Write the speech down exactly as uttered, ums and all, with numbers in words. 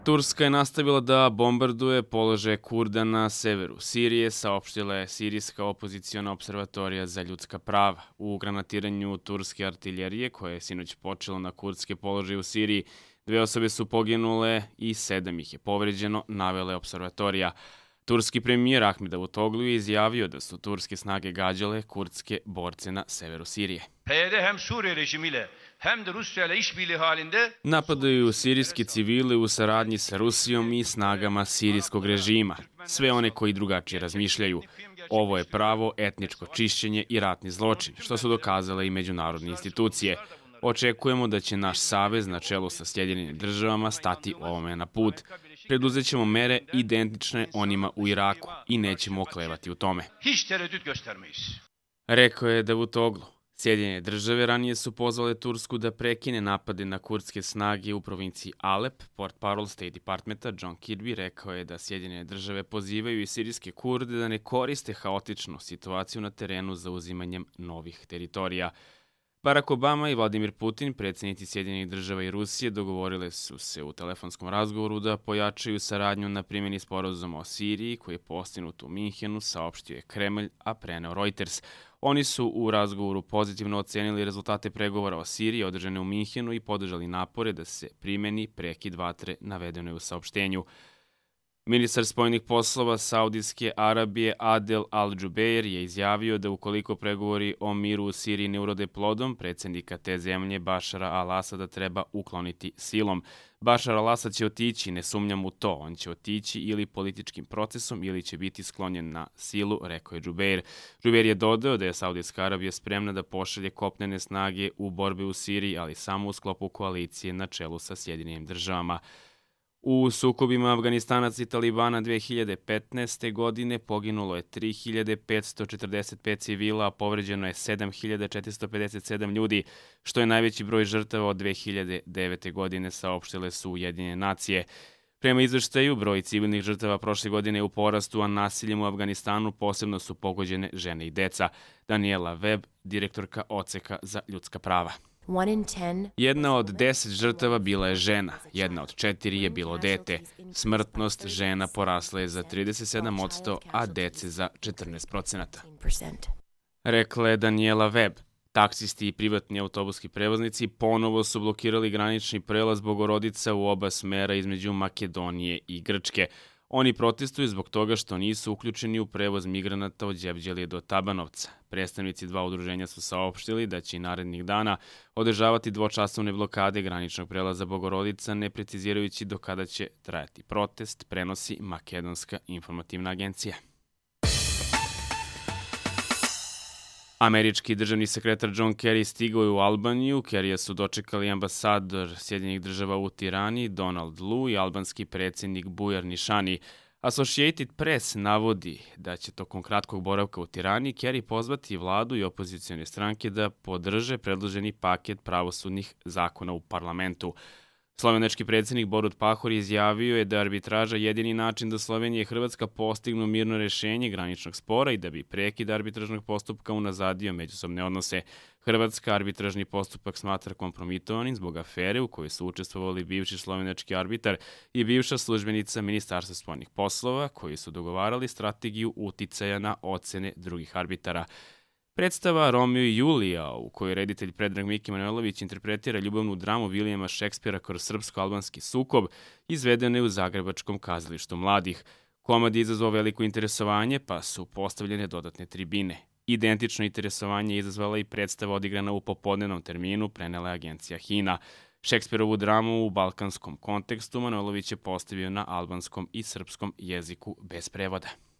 Turska je nastavila da bombarduje položaje Kurda na severu Sirije, saopštila je Sirijska opoziciona observatorija za ljudska prava. U granatiranju turske artiljerije, koje je sinoć počelo na kurdske položaje u Siriji, dve osobe su poginule i sedam ih je povređeno, navela je observatorija. Turski premijer Ahmed Davutoglu je izjavio da su turske snage gađale kurdske borce na severu Sirije. Napadaju sirijski civile u saradnji sa Rusijom i snagama sirijskog režima, sve one koji drugačije razmišljaju. Ovo je pravo etničko čišćenje i ratni zločin, što su dokazale i međunarodne institucije. Očekujemo da će naš savez na čelu sa Sjedinjenim državama stati ovome na put. Preduzet ćemo mere identične onima u Iraku i nećemo oklevati u tome. Rekao je Davutoglu. Sjedinjene države ranije su pozvale Tursku da prekine napade na kurdske snage u provinciji Alep. Portparol State Departmenta John Kirby rekao je da Sjedinjene države pozivaju i sirijske Kurde da ne koriste haotičnu situaciju na terenu za uzimanjem novih teritorija. Barack Obama i Vladimir Putin, predsjednici Sjedinjenih država i Rusije, dogovorile su se u telefonskom razgovoru da pojačaju saradnju na primjeni sporazuma o Siriji, koji je postignut u Minhenu, saopštio je Kremlj, a preneo Reuters. Oni su u razgovoru pozitivno ocenili rezultate pregovora o Siriji održane u Minhenu i podržali napore da se primeni prekid vatre, navedeno je u saopštenju. Ministar spoljnih poslova Saudijske Arabije Adel Al-Jubeir je izjavio da ukoliko pregovori o miru u Siriji ne urode plodom, predsjednika te zemlje Bašara al-Asada treba ukloniti silom. Bašar al-Asad će otići, ne sumnjam u to, on će otići ili političkim procesom ili će biti sklonjen na silu, rekao je Jubeir. Jubeir je dodao da je Saudijska Arabija spremna da pošalje kopnene snage u borbi u Siriji, ali samo u sklopu koalicije na čelu sa Sjedinjenim državama. U sukobima Afganistanaca i Talibana dve hiljade petnaeste. godine poginulo je tri hiljade petsto četrdeset pet civila, a povređeno je sedam hiljada četiristo pedeset sedam ljudi, što je najveći broj žrtava od dve hiljade devete. godine, saopštile su Ujedinjene nacije. Prema izveštaju, broj civilnih žrtava prošle godine je u porastu, a nasiljem u Afganistanu posebno su pogođene žene i deca. Daniela Webb, direktorka Odseka za ljudska prava. Jedna od deset žrtava bila je žena, jedna od četiri je bilo dete. Smrtnost žena porasla je za trideset sedam posto, a dece za četrnaest procenata. Rekla je Daniela Webb. Taksisti i privatni autobuski prevoznici ponovo su blokirali granični prelaz Bogorodica u oba smera između Makedonije i Grčke. Oni protestuju zbog toga što nisu uključeni u prevoz migranata od Đevđelije do Tabanovca. Predstavnici dva udruženja su saopštili da će i narednih dana održavati dvočasovne blokade graničnog prelaza Bogorodica, ne precizirajući do kada će trajati protest, prenosi Makedonska informativna agencija. Američki državni sekretar John Kerry stigao je u Albaniju. Kerrya su dočekali ambasador Sjedinjenih država u Tirani, Donald Lu, i albanski predsjednik Bujar Nišani. Associated Press navodi da će tokom kratkog boravka u Tirani Kerry pozvati vladu i opozicione stranke da podrže predloženi paket pravosudnih zakona u parlamentu. Slovenački predsjednik Borut Pahor izjavio je da je arbitraža jedini način da Slovenija i Hrvatska postignu mirno rešenje graničnog spora i da bi prekid arbitražnog postupka unazadio međusobne odnose. Hrvatska arbitražni postupak smatra kompromitovanim zbog afere u kojoj su učestvovali bivši slovenački arbitar i bivša službenica Ministarstva spoljnih poslova, koji su dogovarali strategiju uticaja na ocene drugih arbitara. Predstava Romeo i Julija, u kojoj reditelj Predrag Miki Manojlović interpretira ljubavnu dramu Vilijama Šekspira kroz srpsko-albanski sukob, izvedena je u Zagrebačkom kazalištu mladih. Komad je izazvao veliko interesovanje, pa su postavljene dodatne tribine. Identično interesovanje je izazvala i predstava odigrana u popodnevnom terminu, prenela je agencija Hina. Šekspirovu dramu u balkanskom kontekstu Manojlović je postavio na albanskom i srpskom jeziku bez prevoda.